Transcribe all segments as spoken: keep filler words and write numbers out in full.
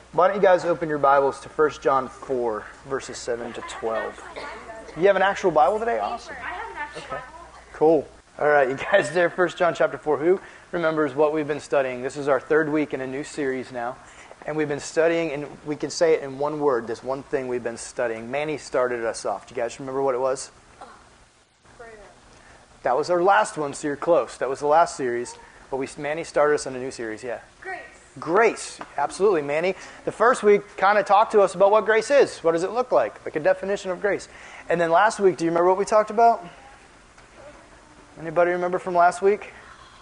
Why don't you guys open your Bibles to First John four, verses seven to twelve. You have an actual Bible today? Awesome. I have an actual Okay. Bible. Cool. All right, you guys there, First John chapter four. Who remembers what we've been studying? This is our third week in a new series now. And we've been studying, and we can say it in one word, this one thing we've been studying. Manny started us off. Do you guys remember what it was? Prayer. That was our last one, so you're close. That was the last series. But we Manny started us on a new series, yeah. Grace. Grace. Absolutely, Manny. The first week kind of talked to us about what grace is. What does it look like? Like a definition of grace. And then last week, do you remember what we talked about? Anybody remember from last week?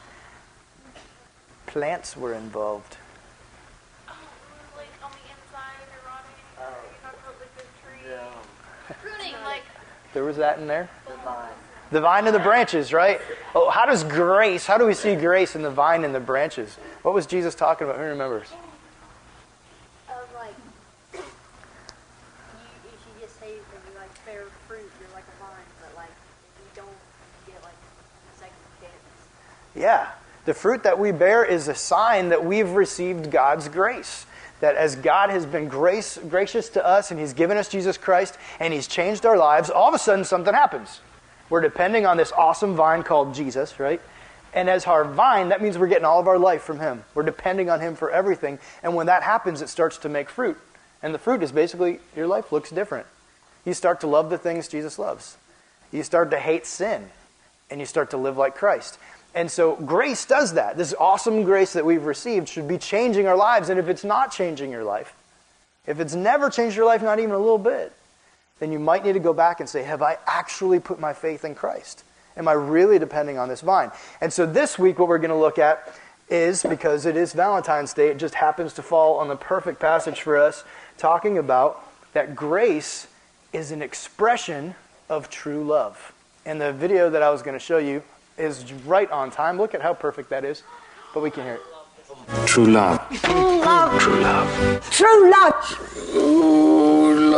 Plants were involved. Oh, like on the inside, they're rotting. Oh. You talked about like the tree. Yeah. Pruning, like. There was that in there? The vine. The vine and the branches, right? Oh, how does grace, how do we see grace in the vine and the branches? What was Jesus talking about? Who remembers? Of like, you, if you get saved and you like bear fruit, you're like a vine. But like, if you don't, you get like a second chance. Yeah. The fruit that we bear is a sign that we've received God's grace. That as God has been grace, gracious to us and He's given us Jesus Christ and He's changed our lives, all of a sudden something happens. We're depending on this awesome vine called Jesus, right? And as our vine, that means we're getting all of our life from Him. We're depending on Him for everything. And when that happens, it starts to make fruit. And the fruit is basically, your life looks different. You start to love the things Jesus loves. You start to hate sin. And you start to live like Christ. And so grace does that. This awesome grace that we've received should be changing our lives. And if it's not changing your life, if it's never changed your life, not even a little bit, then you might need to go back and say, have I actually put my faith in Christ? Am I really depending on this vine? And so this week what we're going to look at is, because it is Valentine's Day, it just happens to fall on the perfect passage for us, talking about that grace is an expression of true love. And the video that I was going to show you is right on time. Look at how perfect that is. But we can hear it. True love. True love. True love. True love. True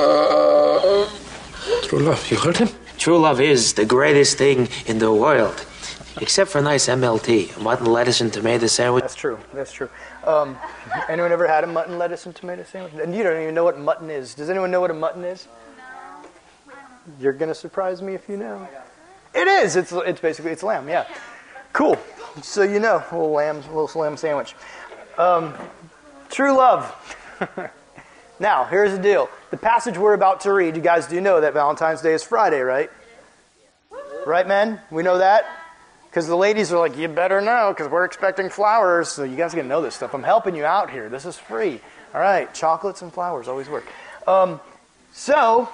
love. True love. You heard him? True love is the greatest thing in the world. Except for a nice M L T, mutton, lettuce, and tomato sandwich. That's true. That's true. Um, anyone ever had a mutton, lettuce, and tomato sandwich? And you don't even know what mutton is. Does anyone know what a mutton is? No. You're going to surprise me if you know. It is. It's it's basically, it's lamb, yeah. Cool. So you know, a little lamb, a little lamb sandwich. Um, true love. Now, here's the deal. The passage we're about to read, you guys do know that Valentine's Day is Friday, right? Right, men? We know that? Because the ladies are like, you better know, because we're expecting flowers. So you guys are going to know this stuff. I'm helping you out here. This is free. All right, chocolates and flowers always work. Um, so,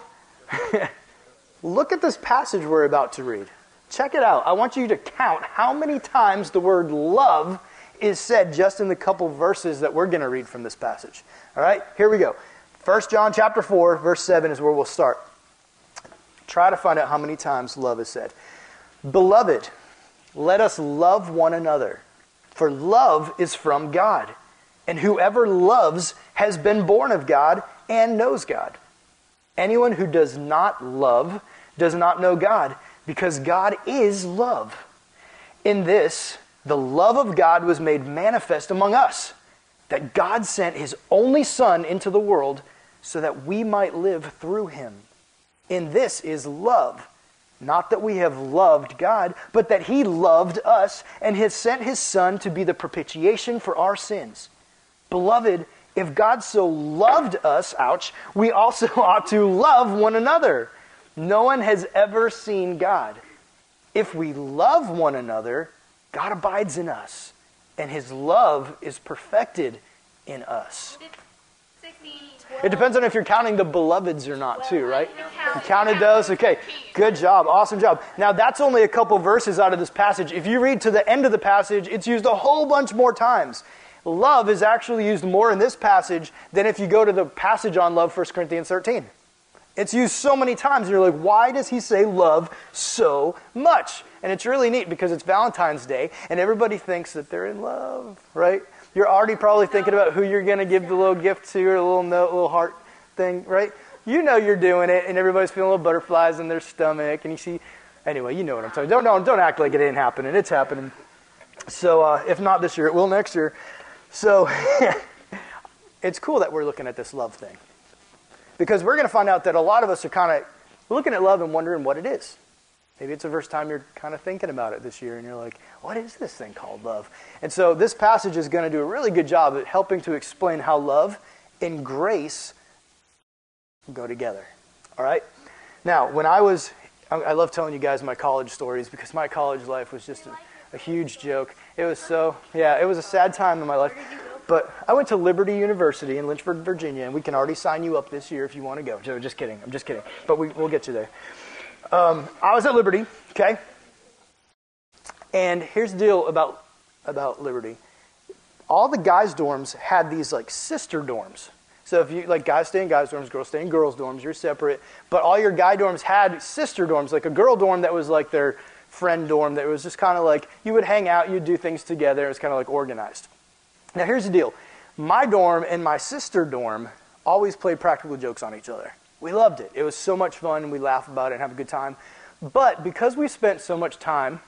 look at this passage we're about to read. Check it out. I want you to count how many times the word love is said just in the couple verses that we're going to read from this passage. All right, here we go. First John chapter four, verse seven is where we'll start. Try to find out how many times love is said. Beloved, let us love one another, for love is from God. And whoever loves has been born of God and knows God. Anyone who does not love does not know God, because God is love. In this, the love of God was made manifest among us, that God sent His only Son into the world so that we might live through Him. In this is love, not that we have loved God, but that He loved us and has sent His Son to be the propitiation for our sins. Beloved, if God so loved us, ouch, we also ought to love one another. No one has ever seen God. If we love one another, God abides in us, and His love is perfected in us. It depends on if you're counting the beloveds or not too, right? You counted those? Okay, good job. Awesome job. Now, that's only a couple verses out of this passage. If you read to the end of the passage, it's used a whole bunch more times. Love is actually used more in this passage than if you go to the passage on love, First Corinthians thirteen. It's used so many times, and you're like, why does he say love so much? And it's really neat because it's Valentine's Day, and everybody thinks that they're in love, right? You're already probably thinking about who you're going to give the little gift to or a little note, little heart thing, right? You know you're doing it, and everybody's feeling little butterflies in their stomach, and you see... Anyway, you know what I'm talking about. Don't, don't, don't act like it ain't happening. It's happening. So uh, if not this year, it will next year. So it's cool that we're looking at this love thing. Because we're going to find out that a lot of us are kind of looking at love and wondering what it is. Maybe it's the first time you're kind of thinking about it this year, and you're like, what is this thing called love? And so this passage is going to do a really good job at helping to explain how love and grace go together. All right? Now, when I was, I love telling you guys my college stories because my college life was just a, a huge joke. It was so, yeah, it was a sad time in my life. But I went to Liberty University in Lynchburg, Virginia, and we can already sign you up this year if you want to go. So just kidding. I'm just kidding. But we, we'll get you there. Um, I was at Liberty, okay? And here's the deal about about Liberty. All the guys' dorms had these, like, sister dorms. So if you, like, guys stay in guys' dorms, girls stay in girls' dorms, you're separate. But all your guy dorms had sister dorms, like a girl dorm that was like their friend dorm that was just kind of like, you would hang out, you'd do things together. It was kind of like organized. Now, here's the deal. My dorm and my sister dorm always played practical jokes on each other. We loved it. It was so much fun, and we laugh about it and have a good time. But because we spent so much time,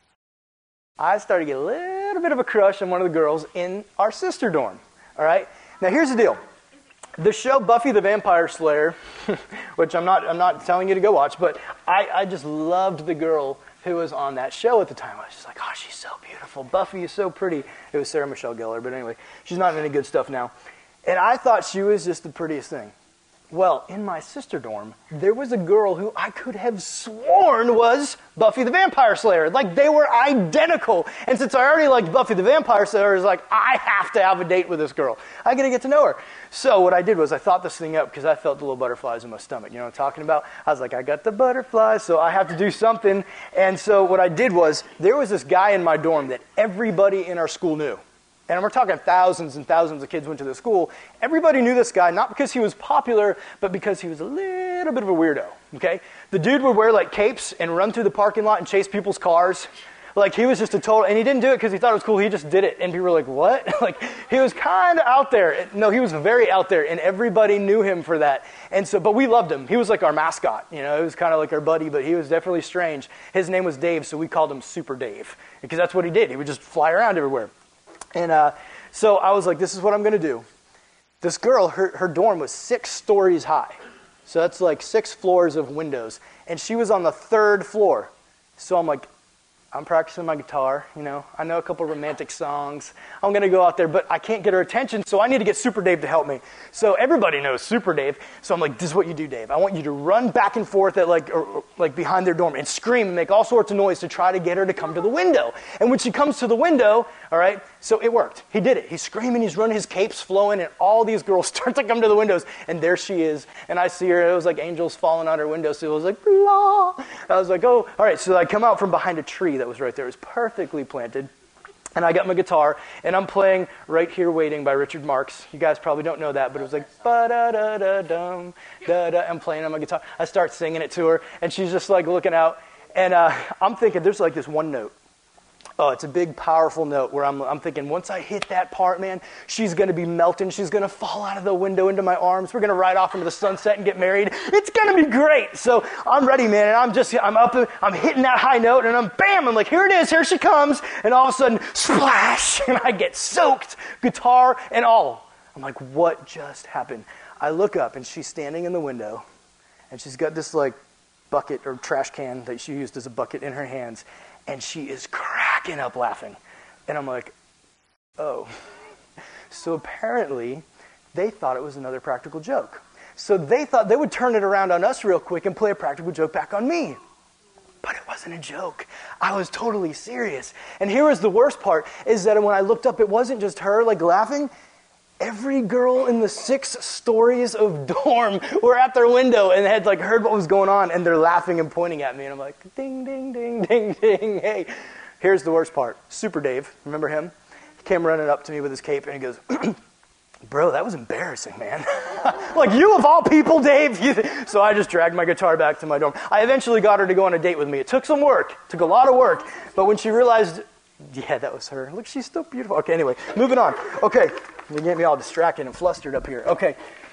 I started to get a little bit of a crush on one of the girls in our sister dorm. All right? Now, here's the deal. The show Buffy the Vampire Slayer, which I'm not I'm not telling you to go watch, but I, I just loved the girl who was on that show at the time. I was just like, oh, she's so beautiful. Buffy is so pretty. It was Sarah Michelle Gellar, but anyway, she's not in any good stuff now. And I thought she was just the prettiest thing. Well, in my sister dorm, there was a girl who I could have sworn was Buffy the Vampire Slayer. Like, they were identical. And since I already liked Buffy the Vampire Slayer, I was like, I have to have a date with this girl. I got to get to know her. So what I did was I thought this thing up because I felt the little butterflies in my stomach. You know what I'm talking about? I was like, I got the butterflies, so I have to do something. And so what I did was there was this guy in my dorm that everybody in our school knew. And we're talking thousands and thousands of kids went to the school. Everybody knew this guy, not because he was popular, but because he was a little bit of a weirdo, okay? The dude would wear, like, capes and run through the parking lot and chase people's cars. Like, he was just a total, and he didn't do it because he thought it was cool. He just did it. And people were like, what? Like, he was kind of out there. No, he was very out there, and everybody knew him for that. And so, but we loved him. He was like our mascot. You know, he was kind of like our buddy, but he was definitely strange. His name was Dave, so we called him Super Dave because that's what he did. He would just fly around everywhere. And uh, so I was like, this is what I'm going to do. This girl, her, her dorm was six stories high. So that's like six floors of windows. And she was on the third floor. So I'm like, I'm practicing my guitar, you know. I know a couple romantic songs. I'm going to go out there, but I can't get her attention, so I need to get Super Dave to help me. So everybody knows Super Dave. So I'm like, this is what you do, Dave. I want you to run back and forth at like, or, or, like behind their dorm and scream and make all sorts of noise to try to get her to come to the window. And when she comes to the window, all right, so it worked. He did it. He's screaming, he's running, his cape's flowing, and all these girls start to come to the windows. And there she is. And I see her. It was like angels falling out her window. So it was like, blah. I was like, oh, all right. So I come out from behind a tree that was right there. It was perfectly planted. And I got my guitar, and I'm playing Right Here Waiting by Richard Marx. You guys probably don't know that, but it was like, ba-da-da-da-dum, da-da. I'm playing on my guitar. I start singing it to her, and she's just like looking out. And uh, I'm thinking, there's like this one note. Oh, it's a big, powerful note where I'm, I'm thinking, once I hit that part, man, she's going to be melting. She's going to fall out of the window into my arms. We're going to ride off into the sunset and get married. It's going to be great. So I'm ready, man, and I'm just, I'm up, I'm hitting that high note, and I'm, bam, I'm like, here it is, here she comes. And all of a sudden, splash, and I get soaked, guitar and all. I'm like, what just happened? I look up, and she's standing in the window, and she's got this, like, bucket or trash can that she used as a bucket in her hands. And she is cracking up laughing. And I'm like, oh. So apparently, they thought it was another practical joke. So they thought they would turn it around on us real quick and play a practical joke back on me. But it wasn't a joke. I was totally serious. And here was the worst part, is that when I looked up, it wasn't just her like laughing. Every girl in the six stories of dorm were at their window and had like heard what was going on, and they're laughing and pointing at me. And I'm like, ding, ding, ding, ding, ding, hey. Here's the worst part. Super Dave, remember him? He came running up to me with his cape, and he goes, bro, that was embarrassing, man. Like, you of all people, Dave. So I just dragged my guitar back to my dorm. I eventually got her to go on a date with me. It took some work. It took a lot of work. But when she realized, yeah, that was her. Look, she's still beautiful. Okay, anyway, moving on. Okay. You get me all distracted and flustered up here. Okay.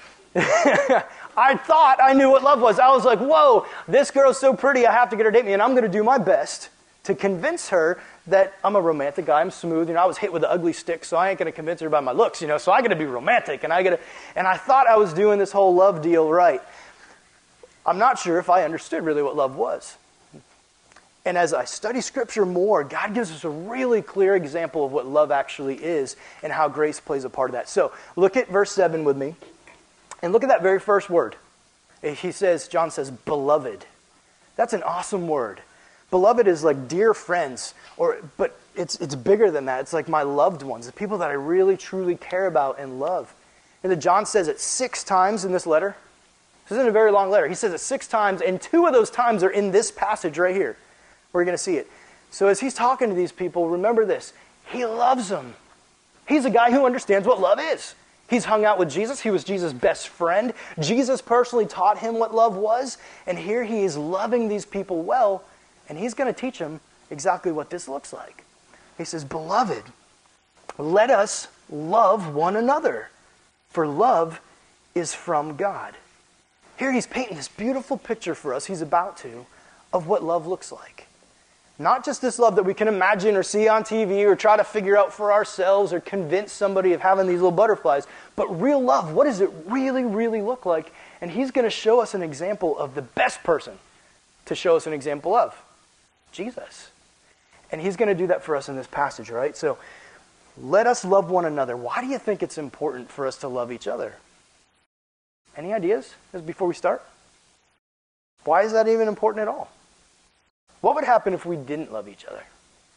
I thought I knew what love was. I was like, whoa, this girl's so pretty, I have to get her to date me, and I'm going to do my best to convince her that I'm a romantic guy. I'm smooth. You know, I was hit with the ugly stick, so I ain't going to convince her by my looks, you know, so I got to be romantic. And I got to, and I thought I was doing this whole love deal right. I'm not sure if I understood really what love was. And as I study Scripture more, God gives us a really clear example of what love actually is and how grace plays a part of that. So look at verse seven with me. And look at that very first word. He says, John says, beloved. That's an awesome word. Beloved is like dear friends, or but it's it's bigger than that. It's like my loved ones, the people that I really, truly care about and love. And then John says it six times in this letter. This isn't a very long letter. He says it six times, and two of those times are in this passage right here. We're going to see it. So as he's talking to these people, remember this. He loves them. He's a guy who understands what love is. He's hung out with Jesus. He was Jesus' best friend. Jesus personally taught him what love was. And here he is loving these people well. And he's going to teach them exactly what this looks like. He says, beloved, let us love one another. For love is from God. Here he's painting this beautiful picture for us. He's about to, of what love looks like. Not just this love that we can imagine or see on T V or try to figure out for ourselves or convince somebody of having these little butterflies, but real love. What does it really, really look like? And he's going to show us an example of the best person to show us an example of, Jesus. And he's going to do that for us in this passage, right? So let us love one another. Why do you think it's important for us to love each other? Any ideas just before we start? Why is that even important at all? What would happen if we didn't love each other?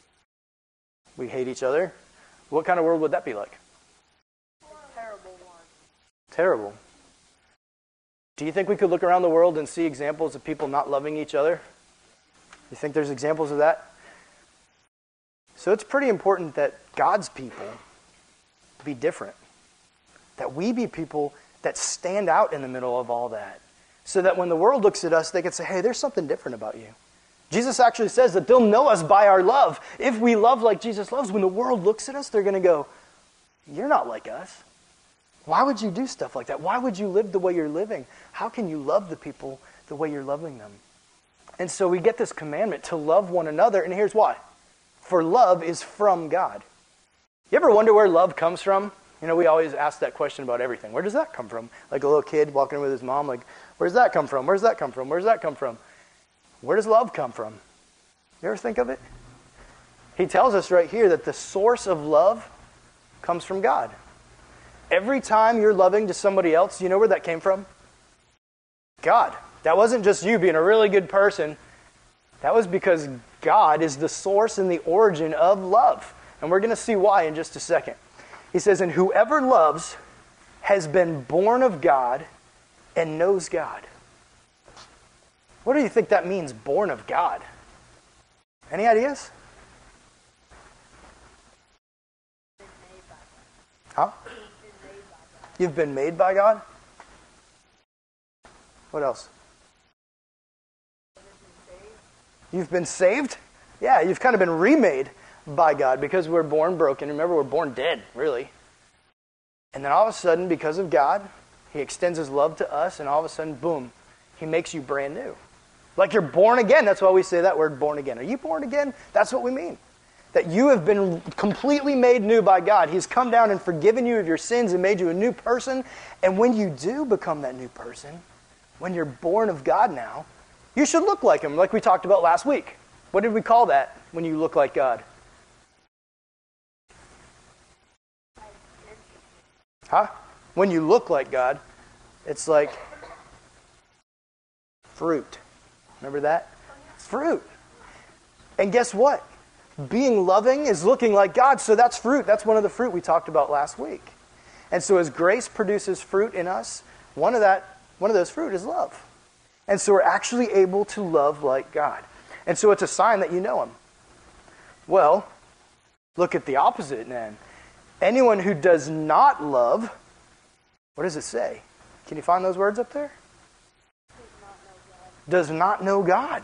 We hate each other. What kind of world would that be like? Terrible one. Terrible. Do you think we could look around the world and see examples of people not loving each other? You think there's examples of that? So it's pretty important that God's people be different. That we be people that stand out in the middle of all that. So that when the world looks at us, they can say, hey, there's something different about you. Jesus actually says that they'll know us by our love. If we love like Jesus loves, when the world looks at us, they're going to go, you're not like us. Why would you do stuff like that? Why would you live the way you're living? How can you love the people the way you're loving them? And so we get this commandment to love one another, and here's why. For love is from God. You ever wonder where love comes from? You know, we always ask that question about everything. Where does that come from? Like a little kid walking in with his mom, like, where does that come from? Where does that come from? Where does that come from? Where does love come from? You ever think of it? He tells us right here that the source of love comes from God. Every time you're loving to somebody else, you know where that came from? God. That wasn't just you being a really good person. That was because God is the source and the origin of love. And we're going to see why in just a second. He says, and whoever loves has been born of God and knows God. What do you think that means, born of God? Any ideas? Huh? You've been made by God? What else? You've been saved? Yeah, you've kind of been remade by God because we're born broken. Remember, we're born dead, really. And then all of a sudden, because of God, He extends His love to us, and all of a sudden, boom, He makes you brand new. Like you're born again. That's why we say that word, born again. Are you born again? That's what we mean. That you have been completely made new by God. He's come down and forgiven you of your sins and made you a new person. And when you do become that new person, when you're born of God now, you should look like Him, like we talked about last week. What did we call that when you look like God? Huh? When you look like God, it's like fruit. Remember that? Fruit. And guess what? Being loving is looking like God, so that's fruit. That's one of the fruit we talked about last week. And so as grace produces fruit in us, one of that, one of those fruit is love. And so we're actually able to love like God. And so it's a sign that you know Him. Well, look at the opposite then. Anyone who does not love, what does it say? Can you find those words up there? Does not know God.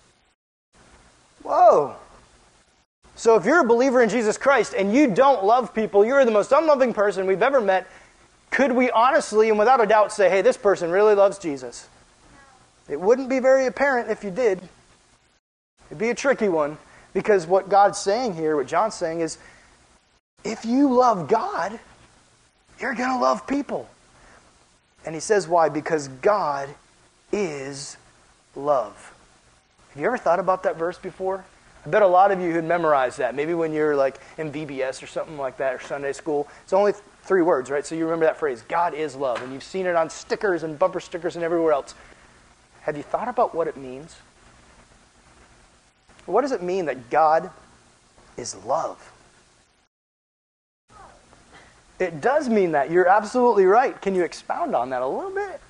Whoa. So if you're a believer in Jesus Christ and you don't love people, you're the most unloving person we've ever met, could we honestly and without a doubt say, hey, this person really loves Jesus? It wouldn't be very apparent if you did. It'd be a tricky one. Because what God's saying here, what John's saying is, if you love God, you're going to love people. And he says why? Because God is love. Have you ever thought about that verse before? I bet a lot of you had memorized that. Maybe when you're like in V B S or something like that, or Sunday school. It's only th- three words, right? So you remember that phrase, God is love. And you've seen it on stickers and bumper stickers and everywhere else. Have you thought about what it means? What does it mean that God is love? It does mean that. You're absolutely right. Can you expound on that a little bit?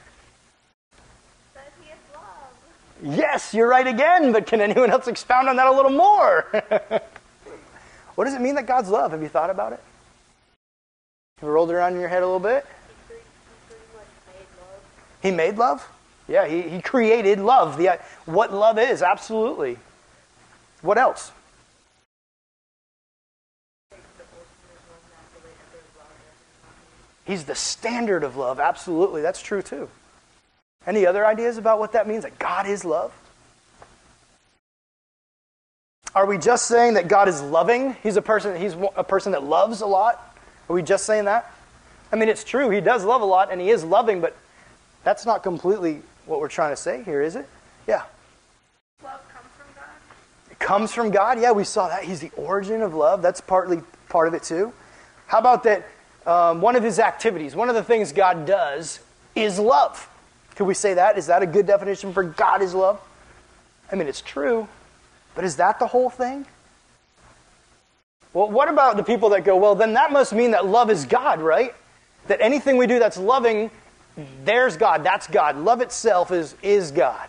That he is love. Yes, you're right again, but can anyone else expound on that a little more? What does it mean that God's love? Have you thought about it? Have you rolled it around in your head a little bit? He pretty, he pretty much made love. He made love? Yeah, he, he created love. The, what love is, absolutely. What else? He's the standard of love. Absolutely, that's true too. Any other ideas about what that means, that God is love? Are we just saying that God is loving? He's a person, he's a person that loves a lot? Are we just saying that? I mean, it's true, he does love a lot, and he is loving, but that's not completely what we're trying to say here, is it? Yeah. Love comes from God. It comes from God? Yeah, we saw that. He's the origin of love. That's partly part of it too. How about that um, one of his activities, one of the things God does is love? Could we say that? Is that a good definition for God is love? I mean, it's true, but is that the whole thing? Well, what about the people that go, well, then that must mean that love is God, right? That anything we do that's loving, there's God, that's God. Love itself is, is God.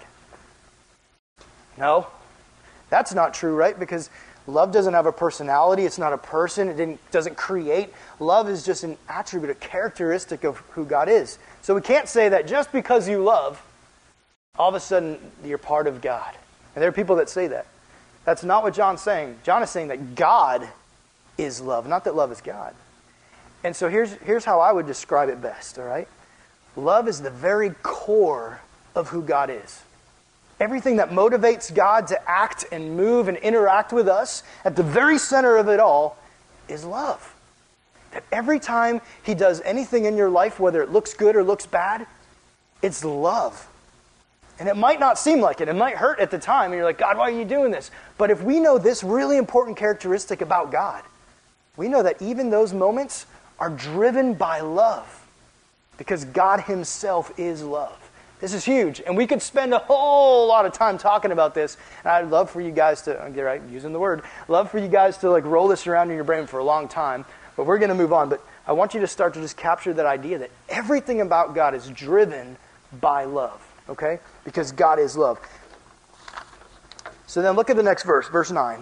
No, that's not true, right? Because love doesn't have a personality. It's not a person. It didn't, doesn't create. Love is just an attribute, a characteristic of who God is. So we can't say that just because you love, all of a sudden you're part of God. And there are people that say that. That's not what John's saying. John is saying that God is love, not that love is God. And so here's, here's how I would describe it best, all right? Love is the very core of who God is. Everything that motivates God to act and move and interact with us, at the very center of it all, is love. That every time he does anything in your life, whether it looks good or looks bad, it's love. And it might not seem like it. It might hurt at the time. And you're like, God, why are you doing this? But if we know this really important characteristic about God, we know that even those moments are driven by love. Because God himself is love. This is huge. And we could spend a whole lot of time talking about this. And I'd love for you guys to, get right, using the word, love for you guys to like roll this around in your brain for a long time. But we're going to move on. But I want you to start to just capture that idea that everything about God is driven by love. Okay? Because God is love. So then look at the next verse, verse nine.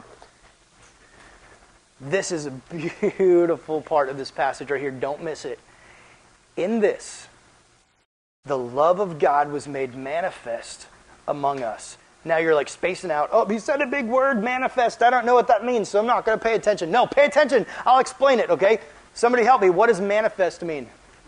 This is a beautiful part of this passage right here. Don't miss it. In this, the love of God was made manifest among us. Now you're like spacing out. Oh, he said a big word, manifest. I don't know what that means, so I'm not going to pay attention. No, pay attention. I'll explain it, okay? Somebody help me. What does manifest mean?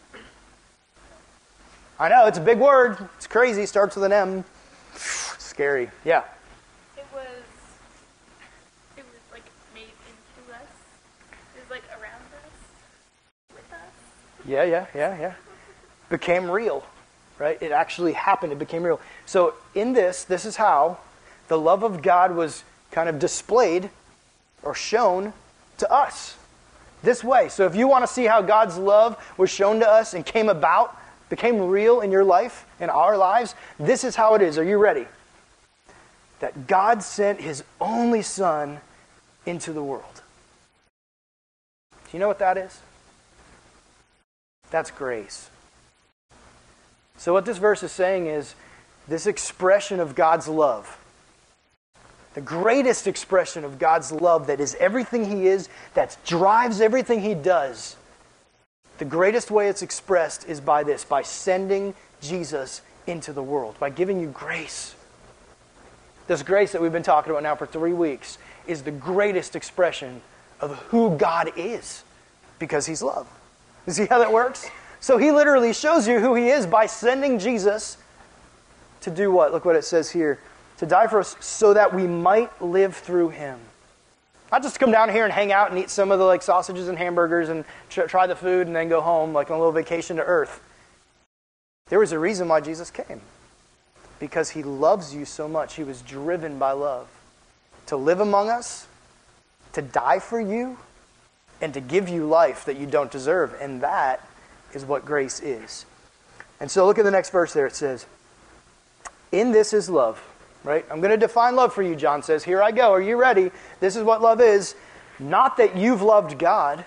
I know, it's a big word. It's crazy. Starts with an M. Scary. Yeah. It was, it was like made into us. It was like around us, with us. Yeah, yeah, yeah, yeah. Became real, right? It actually happened. It became real. So in this, this is how the love of God was kind of displayed or shown to us. This way. So if you want to see how God's love was shown to us and came about, became real in your life, in our lives, this is how it is. Are you ready? That God sent his only Son into the world. Do you know what that is? That's grace. So what this verse is saying is this expression of God's love, the greatest expression of God's love that is everything he is, that drives everything he does, the greatest way it's expressed is by this, by sending Jesus into the world, by giving you grace. This grace that we've been talking about now for three weeks is the greatest expression of who God is, because he's love. You see how that works? So he literally shows you who he is by sending Jesus to do what? Look what it says here. To die for us so that we might live through him. Not just to come down here and hang out and eat some of the like sausages and hamburgers and tr- try the food and then go home like on a little vacation to earth. There was a reason why Jesus came. Because he loves you so much. He was driven by love. To live among us, to die for you, and to give you life that you don't deserve. And that is what grace is. And so look at the next verse there. It says, in this is love. Right? I'm going to define love for you, John says. Here I go. Are you ready? This is what love is. Not that you've loved God,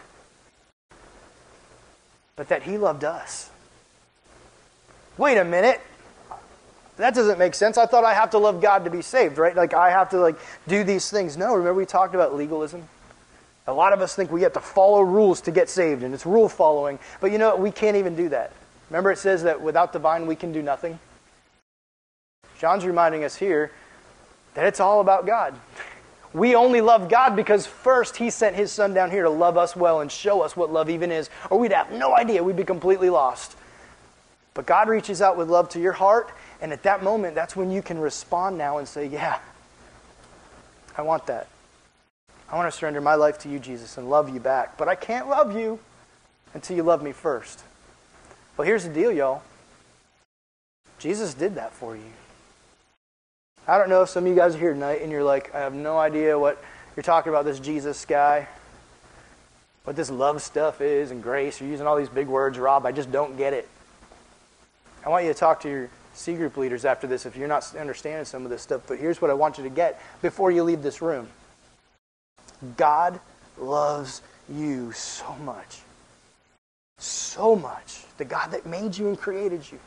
but that he loved us. Wait a minute. That doesn't make sense. I thought I have to love God to be saved, right? Like I have to like do these things. No, remember we talked about legalism? A lot of us think we have to follow rules to get saved, and it's rule following. But you know what? We can't even do that. Remember it says that without the vine we can do nothing? John's reminding us here that it's all about God. We only love God because first he sent his son down here to love us well and show us what love even is, or we'd have no idea. We'd be completely lost. But God reaches out with love to your heart, and at that moment, that's when you can respond now and say, yeah, I want that. I want to surrender my life to you, Jesus, and love you back. But I can't love you until you love me first. Well, here's the deal, y'all. Jesus did that for you. I don't know if some of you guys are here tonight and you're like, I have no idea what you're talking about, this Jesus guy, what this love stuff is and grace. You're using all these big words, Rob. I just don't get it. I want you to talk to your C group leaders after this if you're not understanding some of this stuff. But here's what I want you to get before you leave this room. God loves you so much. So much. The God that made you and created you.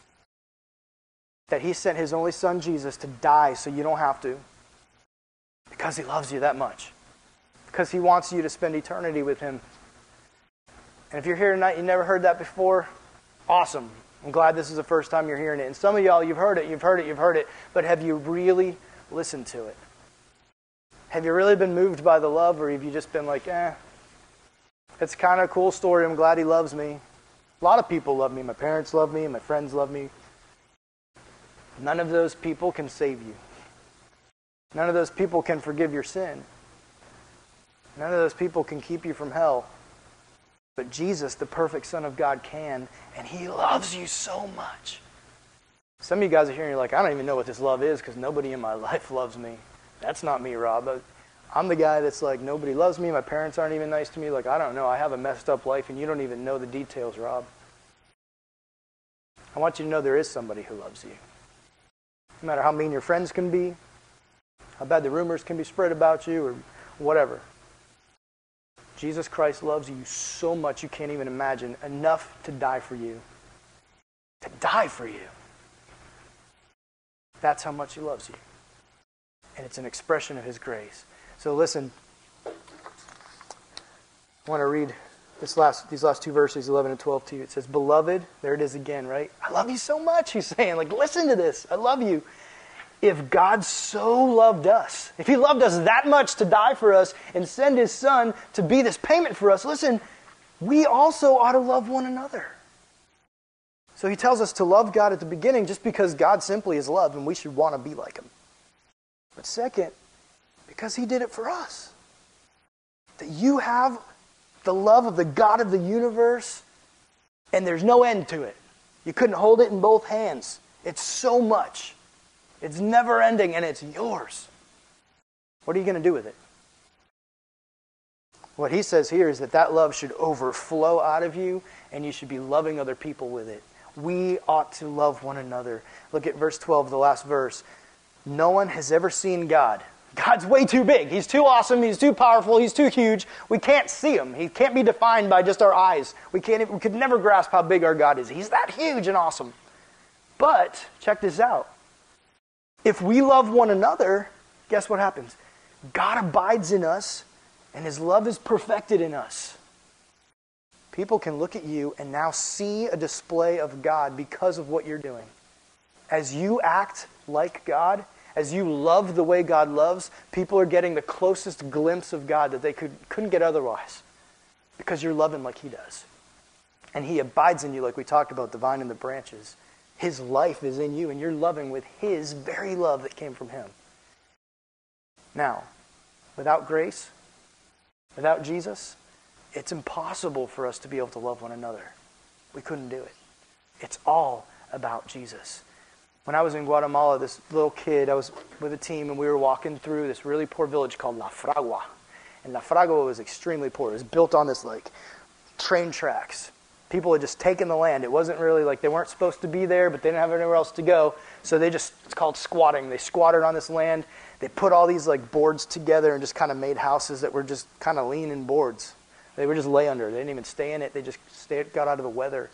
That he sent his only son, Jesus, to die so you don't have to. Because he loves you that much. Because he wants you to spend eternity with him. And if you're here tonight, you never heard that before, awesome. I'm glad this is the first time you're hearing it. And some of y'all, you've heard it, you've heard it, you've heard it. But have you really listened to it? Have you really been moved by the love, or have you just been like, eh, it's kind of a cool story, I'm glad he loves me. A lot of people love me. My parents love me, my friends love me. None of those people can save you. None of those people can forgive your sin. None of those people can keep you from hell. But Jesus, the perfect Son of God, can, and he loves you so much. Some of you guys are here and you're like, I don't even know what this love is because nobody in my life loves me. That's not me, Rob. I'm the guy that's like, nobody loves me, my parents aren't even nice to me. Like, I don't know, I have a messed up life and you don't even know the details, Rob. I want you to know there is somebody who loves you. No matter how mean your friends can be, how bad the rumors can be spread about you, or whatever. Jesus Christ loves you so much you can't even imagine, enough to die for you. To die for you. That's how much he loves you. And it's an expression of his grace. So listen, I want to read this last, these last two verses, eleven and twelve to you. It says, Beloved, there it is again, right? I love you so much, he's saying. Like, listen to this. I love you. If God so loved us, if he loved us that much to die for us and send his son to be this payment for us, listen, we also ought to love one another. So he tells us to love God at the beginning just because God simply is love and we should want to be like him. But second, because he did it for us. That you have the love of the God of the universe, and there's no end to it. You couldn't hold it in both hands. It's so much. It's never ending, and it's yours. What are you going to do with it? What he says here is that that love should overflow out of you, and you should be loving other people with it. We ought to love one another. Look at verse twelve, the last verse. No one has ever seen God. God's way too big. He's too awesome. He's too powerful. He's too huge. We can't see him. He can't be defined by just our eyes. We can't. We could never grasp how big our God is. He's that huge and awesome. But, check this out. If we love one another, guess what happens? God abides in us, and his love is perfected in us. People can look at you and now see a display of God because of what you're doing. As you act like God, as you love the way God loves, people are getting the closest glimpse of God that they could, couldn't get otherwise. Because you're loving like he does. And he abides in you like we talked about, the vine and the branches. His life is in you, and you're loving with His very love that came from Him. Now, without grace, without Jesus, it's impossible for us to be able to love one another. We couldn't do it. It's all about Jesus. When I was in Guatemala, this little kid, I was with a team, and we were walking through this really poor village called La Fragua. And La Fragua was extremely poor. It was built on this like train tracks. People had just taken the land. It wasn't really like they weren't supposed to be there, but they didn't have anywhere else to go. So they just, it's called squatting. They squatted on this land. They put all these like boards together and just kind of made houses that were just kind of leaning boards. They would just lay under. They didn't even stay in it. They just stayed, got out of the weather.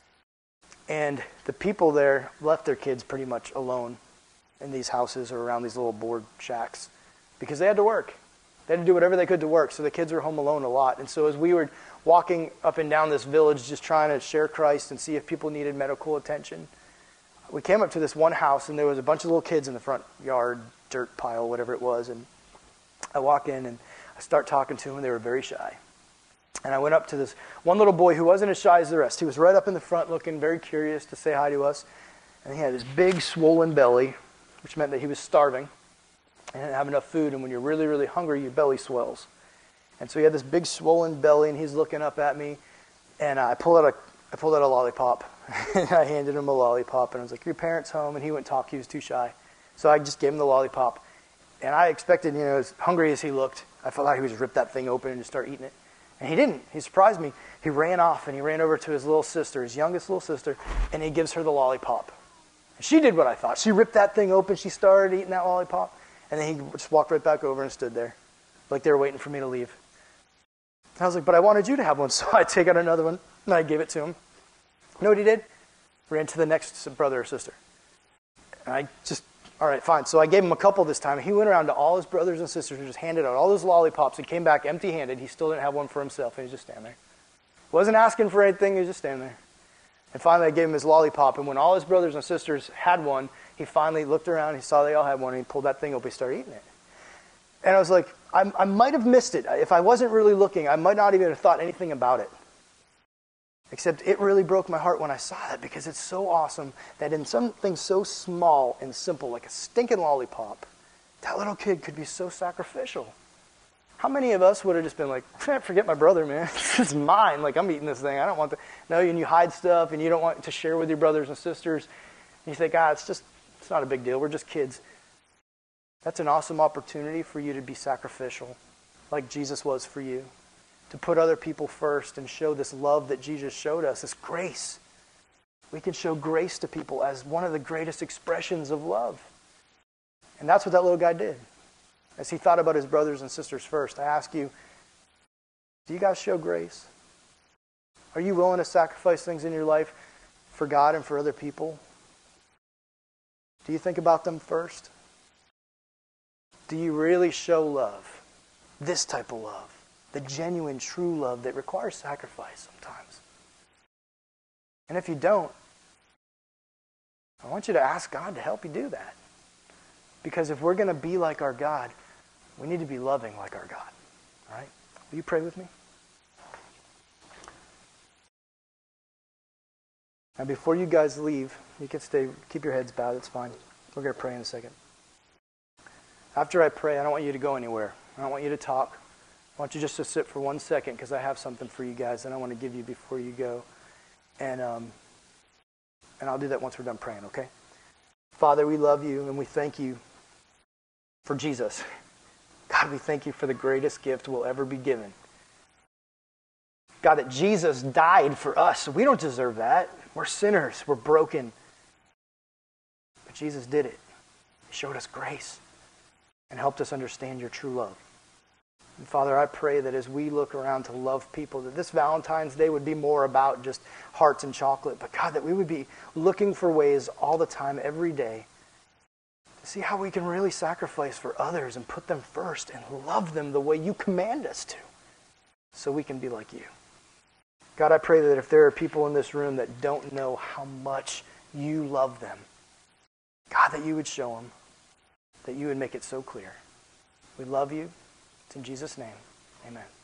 And the people there left their kids pretty much alone in these houses or around these little board shacks because they had to work. They had to do whatever they could to work, so the kids were home alone a lot. And so as we were walking up and down this village just trying to share Christ and see if people needed medical attention, we came up to this one house, and there was a bunch of little kids in the front yard, dirt pile, whatever it was. And I walk in, and I start talking to them, and they were very shy. And I went up to this one little boy who wasn't as shy as the rest. He was right up in the front looking very curious to say hi to us. And he had this big swollen belly, which meant that he was starving. And didn't have enough food, and when you're really, really hungry, your belly swells. And so he had this big swollen belly, and he's looking up at me, and I pulled out a, I pulled out a lollipop, and I handed him a lollipop, and I was like, "Your parents home?" And he wouldn't talk; he was too shy. So I just gave him the lollipop, and I expected, you know, as hungry as he looked, I felt like he would just rip that thing open and just start eating it, and he didn't. He surprised me. He ran off, and he ran over to his little sister, his youngest little sister, and he gives her the lollipop. And she did what I thought. She ripped that thing open. She started eating that lollipop. And then he just walked right back over and stood there, like they were waiting for me to leave. And I was like, "But I wanted you to have one." So I take out another one, and I gave it to him. You know what he did? Ran to the next brother or sister. And I just, all right, fine. So I gave him a couple this time. He went around to all his brothers and sisters and just handed out all those lollipops and came back empty-handed. He still didn't have one for himself, and he was just standing there. Wasn't asking for anything. He was just standing there. And finally I gave him his lollipop, and when all his brothers and sisters had one, he finally looked around, he saw they all had one, and he pulled that thing open, he started eating it. And I was like, I, I might have missed it. If I wasn't really looking, I might not even have thought anything about it. Except it really broke my heart when I saw that, because it's so awesome that in something so small and simple, like a stinking lollipop, that little kid could be so sacrificial. How many of us would have just been like, "Forget my brother, man. This is mine. Like, I'm eating this thing. I don't want to." No, and you hide stuff, and you don't want to share with your brothers and sisters. And you think, ah, it's just, it's not a big deal. We're just kids. That's an awesome opportunity for you to be sacrificial, like Jesus was for you. To put other people first and show this love that Jesus showed us, this grace. We can show grace to people as one of the greatest expressions of love. And that's what that little guy did. As he thought about his brothers and sisters first, I ask you, do you guys show grace? Are you willing to sacrifice things in your life for God and for other people? Do you think about them first? Do you really show love? This type of love. The genuine, true love that requires sacrifice sometimes. And if you don't, I want you to ask God to help you do that. Because if we're going to be like our God, we need to be loving like our God. All right? Will you pray with me? Now, before you guys leave, you can stay, keep your heads bowed, it's fine. We're going to pray in a second. After I pray, I don't want you to go anywhere. I don't want you to talk. I want you just to sit for one second, because I have something for you guys that I want to give you before you go. And, um, and I'll do that once we're done praying, okay? Father, we love you, and we thank you for Jesus. God, we thank you for the greatest gift we'll ever be given. God, that Jesus died for us. We don't deserve that. We're sinners. We're broken. But Jesus did it. He showed us grace and helped us understand your true love. And Father, I pray that as we look around to love people, that this Valentine's Day would be more about just hearts and chocolate. But God, that we would be looking for ways all the time, every day, to see how we can really sacrifice for others and put them first and love them the way you command us to, so we can be like you. God, I pray that if there are people in this room that don't know how much you love them, God, that you would show them, that you would make it so clear. We love you. It's in Jesus' name. Amen.